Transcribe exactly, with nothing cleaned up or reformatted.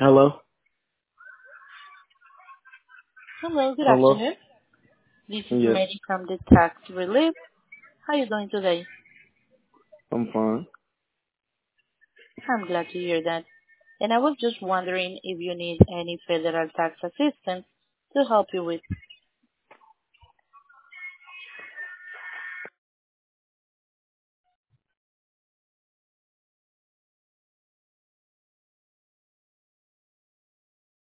Hello? Hello, good Hello? afternoon. This is Yes, Mary from the Tax Relief. How are you doing today? I'm fine. I'm glad to hear that. And I was just wondering if you need any federal tax assistance to help you with.